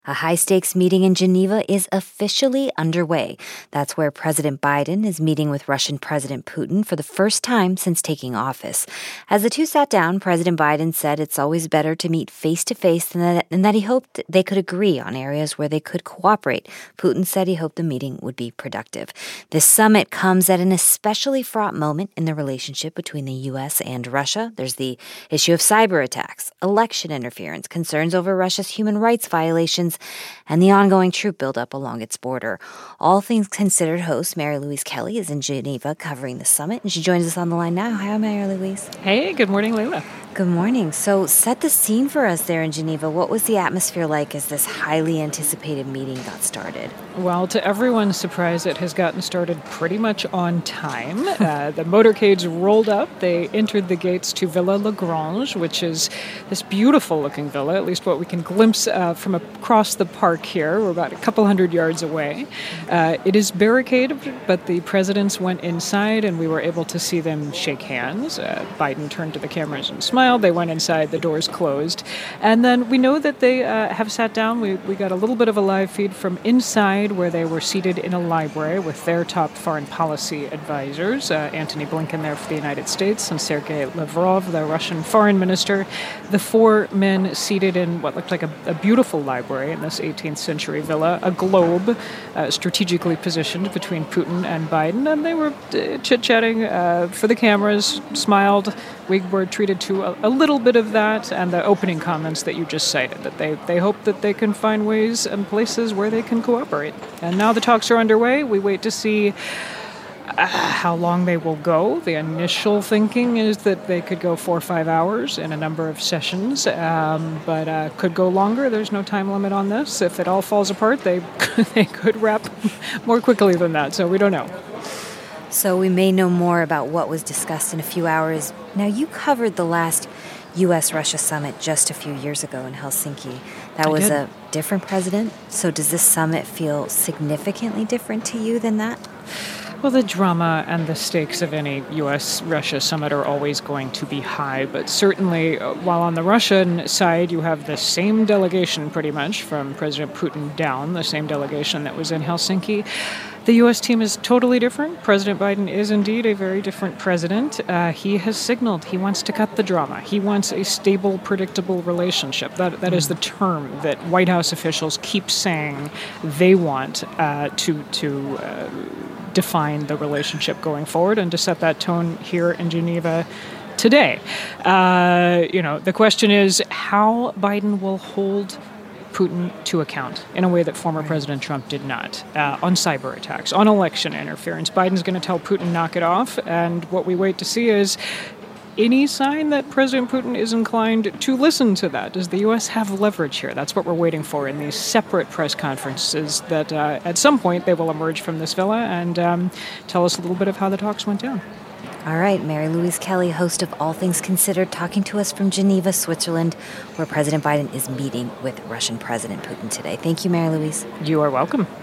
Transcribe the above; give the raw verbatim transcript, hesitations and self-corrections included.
A high-stakes meeting in Geneva is officially underway. That's where President Biden is meeting with Russian President Putin for the first time since taking office. As the two sat down, President Biden said it's always better to meet face-to-face and that, and that he hoped they could agree on areas where they could cooperate. Putin said he hoped the meeting would be productive. This summit comes at an especially fraught moment in the relationship between the U S and Russia. There's the issue of cyber attacks, election interference, concerns over Russia's human rights violations, and the ongoing troop buildup along its border. All Things Considered host Mary Louise Kelly is in Geneva covering the summit, and she joins us on the line now. Hi, Mary Louise. Hey, good morning, Leila. Good morning. So set the scene for us there in Geneva. What was the atmosphere like as this highly anticipated meeting got started? Well, to everyone's surprise, it has gotten started pretty much on time. uh, the motorcades rolled up. They entered the gates to Villa Lagrange, which is this beautiful-looking villa, at least what we can glimpse uh, from across the park here. We're about a couple hundred yards away. Uh, it is barricaded, but the presidents went inside, and we were able to see them shake hands. Uh, Biden turned to the cameras and smiled. They went inside, the doors closed. And then we know that they uh, have sat down. We, we got a little bit of a live feed from inside where they were seated in a library with their top foreign policy advisors, uh, Antony Blinken there for the United States and Sergei Lavrov, the Russian foreign minister. The four men seated in what looked like a, a beautiful library in this eighteenth century villa, a globe uh, strategically positioned between Putin and Biden. And they were uh, chit-chatting uh, for the cameras, smiled. We were treated to a, a little bit of that and the opening comments that you just cited, that they, they hope that they can find ways and places where they can cooperate. And now the talks are underway. We wait to see uh, how long they will go. The initial thinking is that they could go four or five hours in a number of sessions, um, but uh, could go longer. There's no time limit on this. If it all falls apart, they, they could wrap more quickly than that, so we don't know. So we may know more about what was discussed in a few hours. Now, you covered the last U S Russia summit just a few years ago in Helsinki. That I was did. a different president. So does this summit feel significantly different to you than that? Well, the drama and the stakes of any U S Russia summit are always going to be high, but certainly uh, while on the Russian side you have the same delegation pretty much from President Putin down, the same delegation that was in Helsinki, the U S team is totally different. President Biden is indeed a very different president. Uh, he has signaled he wants to cut the drama. He wants a stable, predictable relationship. That That is the term that White House officials keep saying they want uh, to to uh, define the relationship going forward and to set that tone here in Geneva today. Uh, you know, the question is how Biden will hold Putin to account in a way that former President Trump did not, uh, on cyber attacks, on election interference. Biden's going to tell Putin, knock it off, and what we wait to see is any sign that President Putin is inclined to listen to that. Does the U S have leverage here? That's what we're waiting for in these separate press conferences that uh, at some point they will emerge from this villa and um, tell us a little bit of how the talks went down. All right, Mary Louise Kelly, host of All Things Considered, talking to us from Geneva, Switzerland, where President Biden is meeting with Russian President Putin today. Thank you, Mary Louise. You are welcome.